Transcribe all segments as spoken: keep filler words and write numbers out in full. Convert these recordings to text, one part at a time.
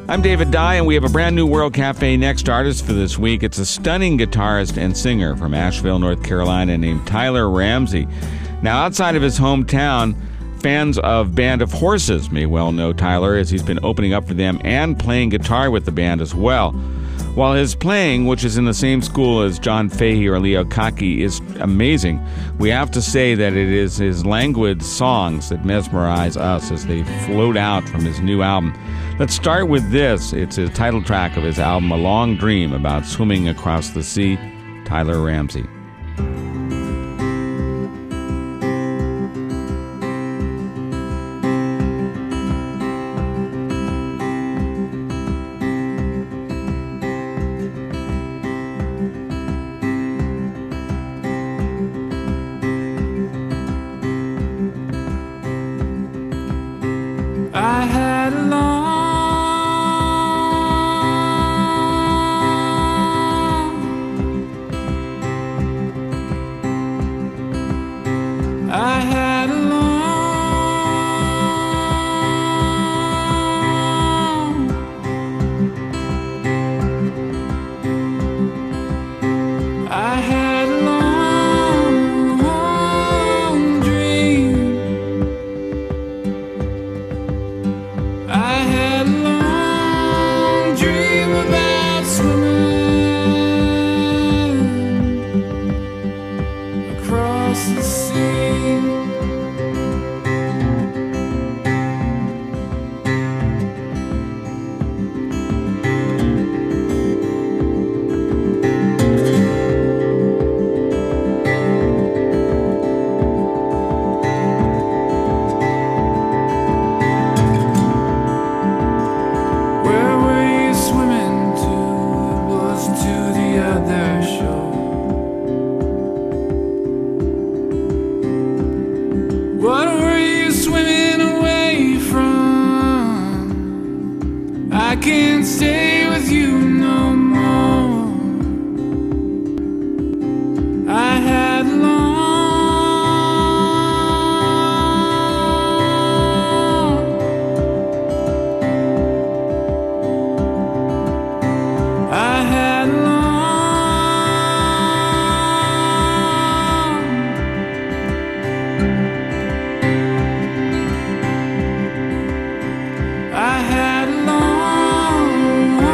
I'm David Dye, and we have a brand new World Cafe Next artist for this week. It's a stunning guitarist and singer from Asheville, North Carolina, named Tyler Ramsey. Now, outside of his hometown, fans of Band of Horses may well know Tyler, as he's been opening up for them and playing guitar with the band as well. While his playing, which is in the same school as John Fahey or Leo Kaki, is amazing, we have to say that it is his languid songs that mesmerize us as they float out from his new album. Let's start with this. It's a title track of his album, A Long Dream, about swimming across the sea. Tyler Ramsey. I had a long, I had a long, I had a long, long dream. I had a long dream about swimming across the sea. Where were you swimming to? It was to the other shore. What were you swimming away from? I can't stay with you no more. I had long, I had long, I had long,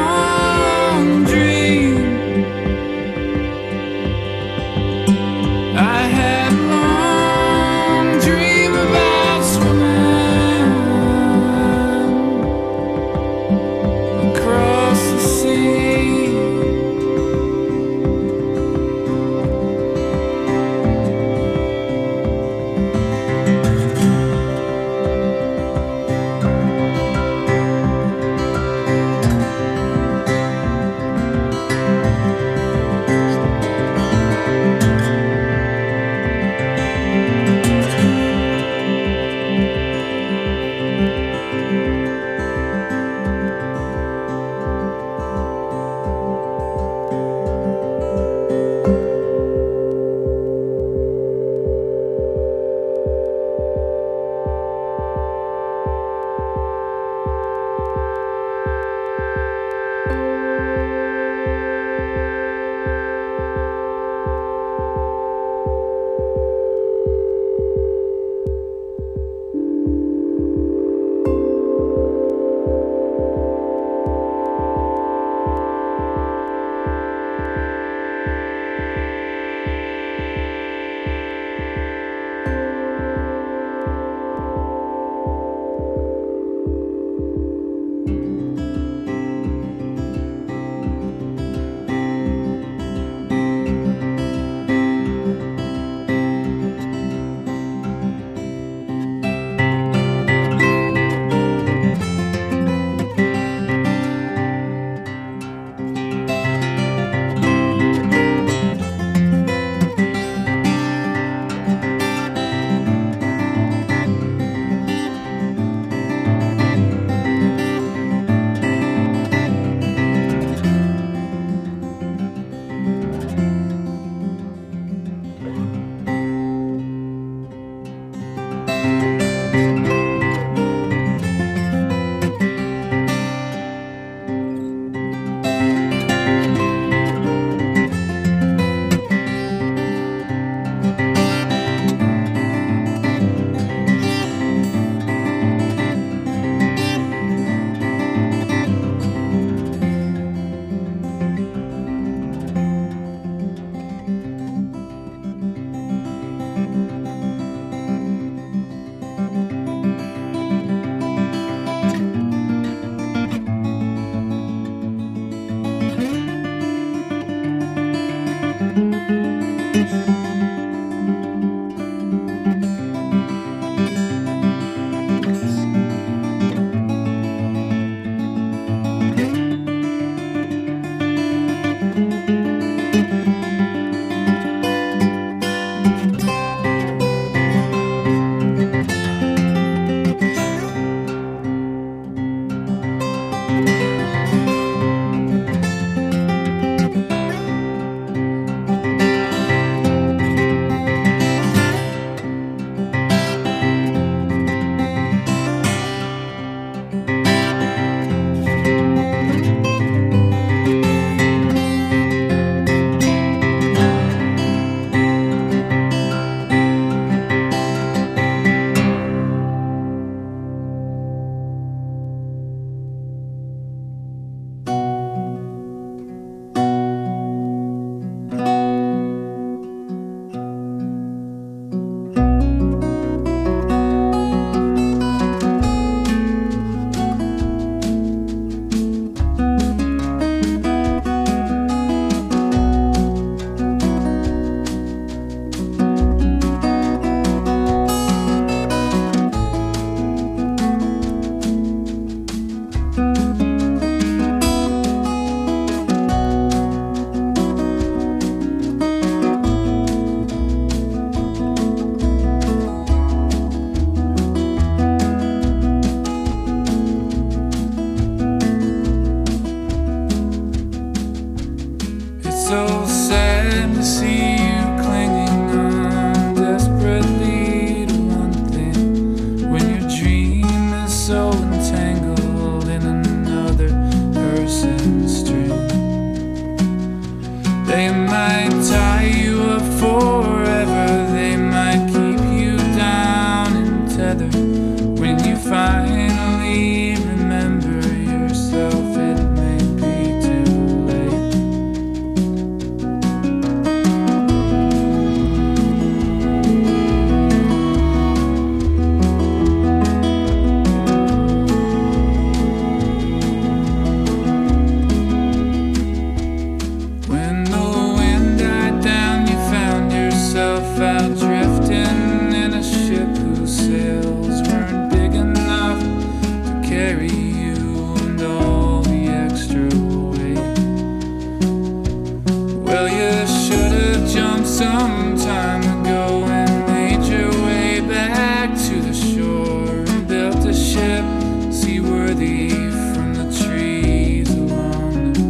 worthy from the trees along the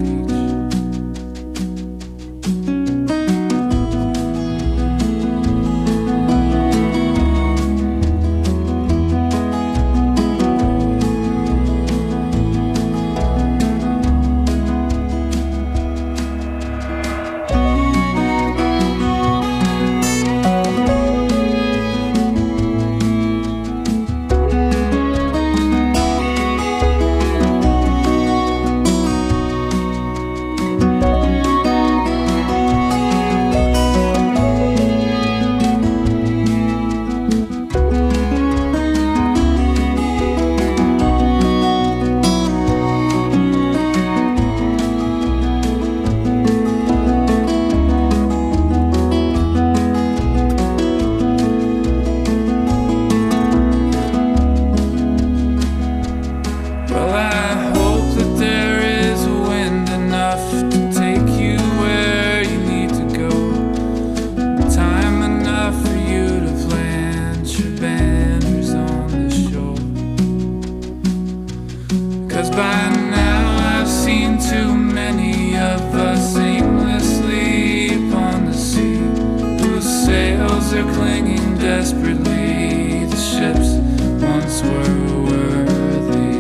are clinging desperately. The ships once were worthy.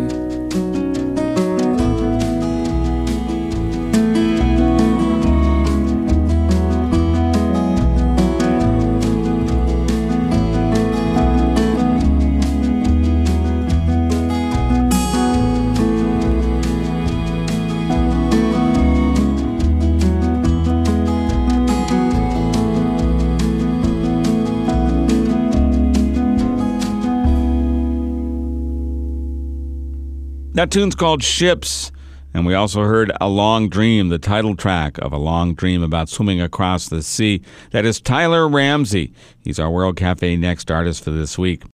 That tune's called Ships, and we also heard A Long Dream, the title track of A Long Dream about swimming across the sea. That is Tyler Ramsey. He's our World Cafe Next artist for this week.